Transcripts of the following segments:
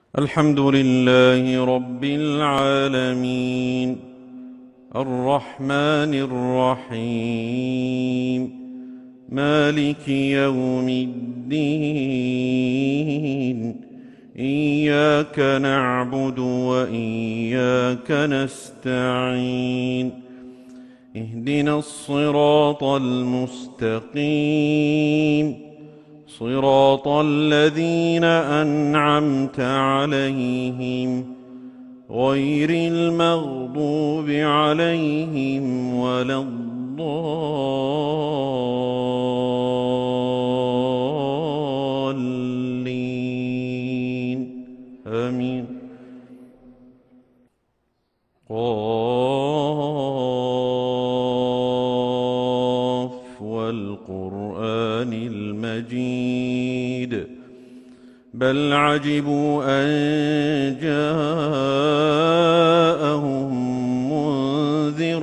الحمد لله رب العالمين الرحمن الرحيم مالك يوم الدين إياك نعبد وإياك نستعين اهدنا الصراط المستقيم صراط الذين أنعمت عليهم غير المغضوب عليهم ولا الضالين آمين. قاف والقرآن المجيد بل عجبوا أن جاءهم منذر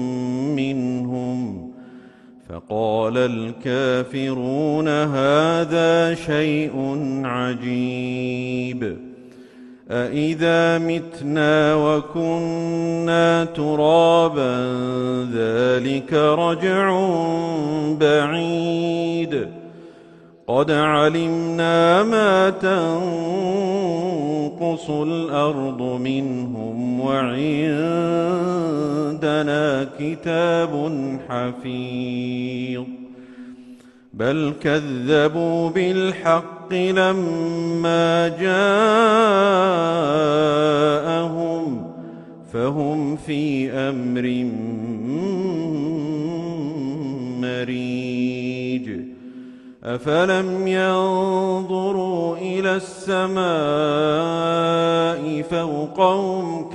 منهم فقال الكافرون هذا شيء عجيب أإذا متنا وكنا ترابا ذلك رجع بعيد قد علمنا ما تنقص الأرض منهم وعندنا كتاب حفيظ بل كذبوا بالحق لما جاءهم فهم في أمر مريج أفلم ينظروا إلى السماء فوقهم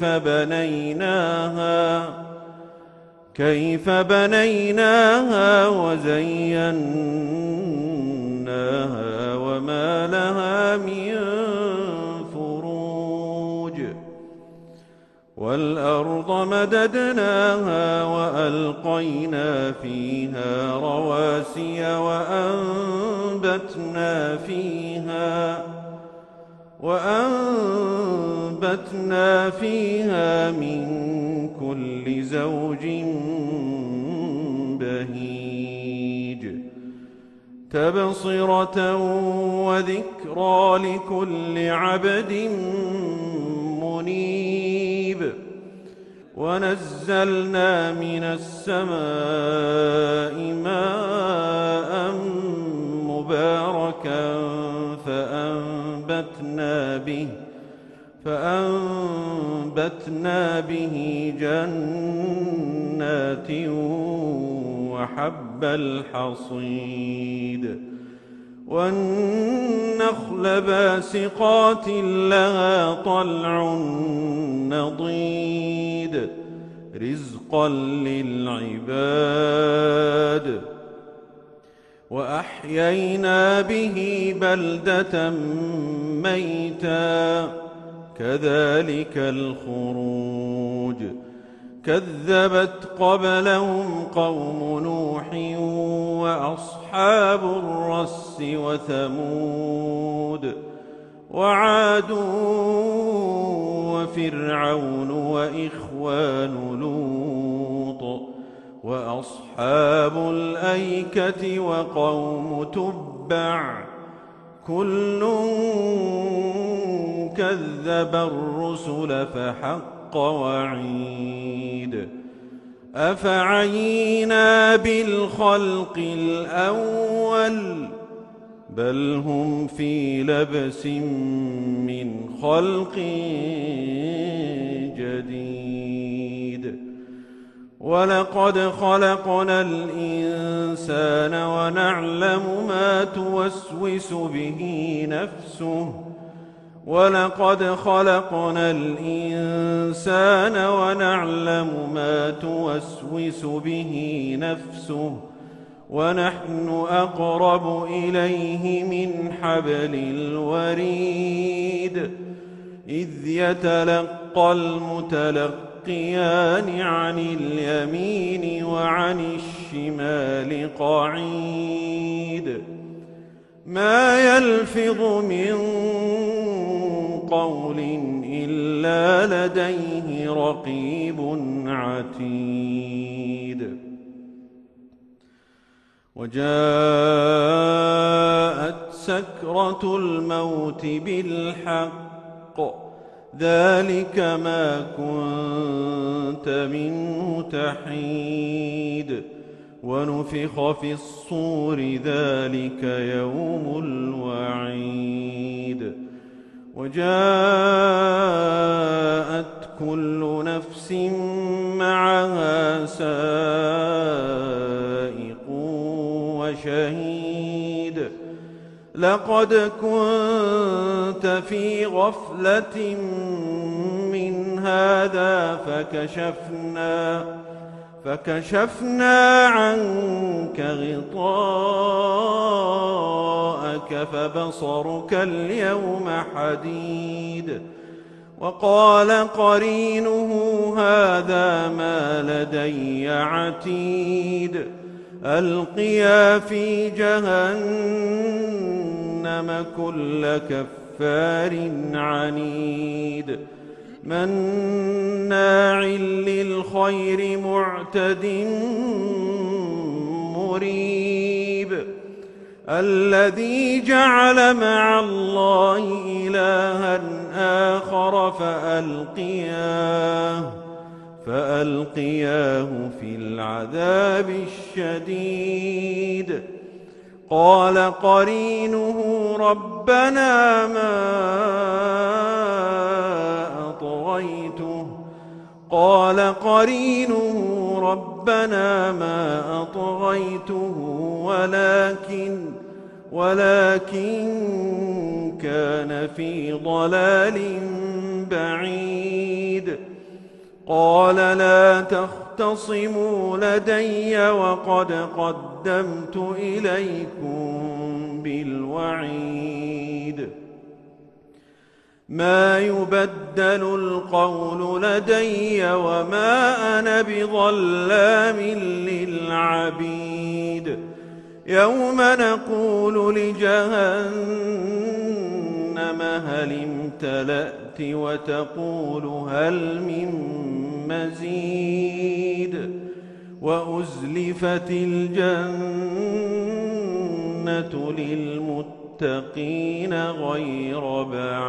كيف بنيناها وزيناها وما لها من فروج والأرض مددناها وألقينا فيها رواسي وأنبتنا فيها من كل زوج بهيج تبصرة وذكرى لكل عبد منيب ونزلنا من السماء ماء مباركا فأنبتنا به جنات وحب الحصيد والنخل باسقات لها طلع نضيد رزقا للعباد وأحيينا به بلدة ميتا كذلك الخروج كذبت قبلهم قوم نوح وأصحاب الرس وثمود وعاد وفرعون وإخوان لوط وأصحاب الأيكة وقوم تبع كل كذب الرسل فحق وعيد أفعينا بالخلق الأول بل هم في لبس من خلق جديد ولقد خلقنا الإنسان ونعلم ما توسوس به نفسه ونحن أقرب إليه من حبل الوريد إذ يتلقى المتلقيان عن اليمين وعن الشمال قعيد ما يلفظ من قول إلا لديه رقيب عتيد وجاءت سكرة الموت بالحق ذلك ما كنت منه تحيد ونفخ في الصور ذلك يوم الوعيد وجاءت كل نفس معها سائق وشهيد لقد كنت في غفلة من هذا فكشفنا عنك غطاءك فبصرك اليوم حديد وقال قرينه هذا ما لدي عتيد ألقيا في جهنم كل كفار عنيد مناع للخير معتد مريب الذي جعل مع الله إلها آخر فألقياه في العذاب الشديد قال قرينه ربنا ما أطغيته ولكن كان في ضلال بعيد قال لا تختصموا لدي وقد قدمت إليكم بالوعيد ما يبدل القول لدي وما أنا بظلام للعبيد يوم نقول لجهنم هل امتلأت وتقول هل من مزيد وأزلفت الجنة للمتقين غير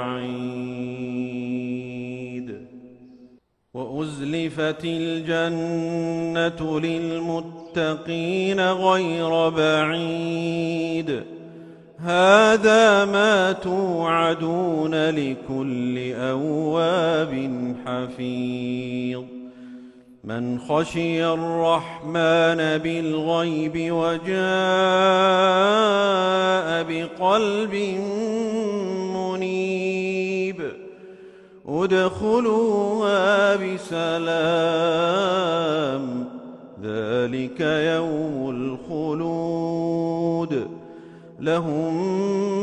بعيد وأزلفت الجنة للمتقين غير بعيد هذا ما توعدون لكل أواب حفيظ من خشي الرحمن بالغيب وجاء بقلب منيب ادخلوها بسلام ذلك يوم الخلود لهم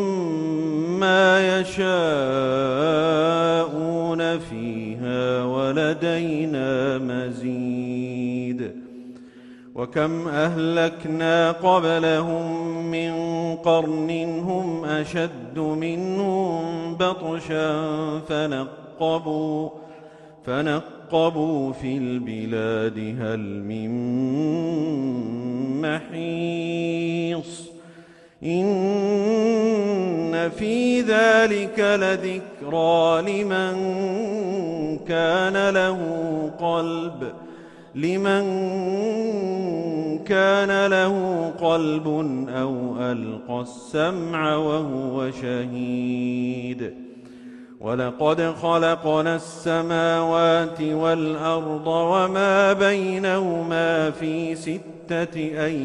ما يشاءون فيها ولدينا مزيد وكم أهلكنا قبلهم من قرن هم أشد منهم بطشا فنقبوا في البلاد هل من محيص إن في ذلك لذكرى لمن كان له قلب أو ألقى السمع وهو شهيد ولقد خلقنا السماوات والأرض وما بينهما في 6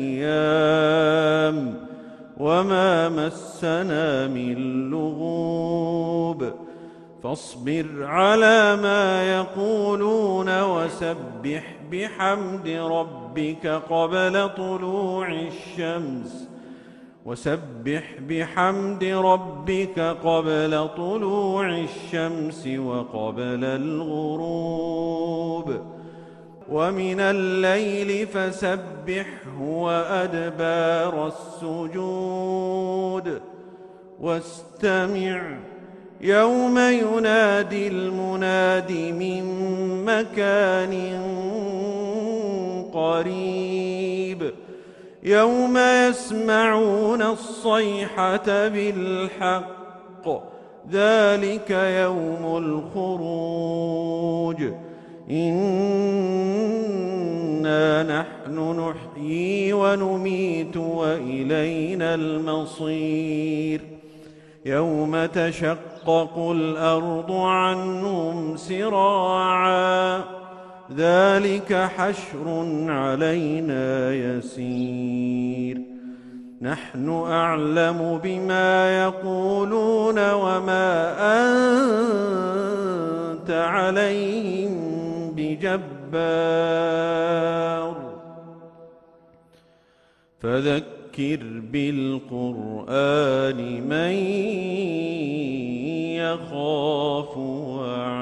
أيام وما مسنا من لغوب فاصبر على ما يقولون وسبح بحمد ربك قبل طلوع الشمس وقبل الغروب ومن الليل فسبحه وأدبار السجود يوم ينادي المناد من مكان قريب يوم يسمعون الصيحة بالحق ذلك يوم الخروج إنا نحن نحيي ونميت وإلينا المصير يوم تشقق الأرض عنهم سراعا ذلك حشر علينا يسير نحن أعلم بما يقولون وما أنت عليهم بجبار فذكر بالقرآن من يخاف وعيد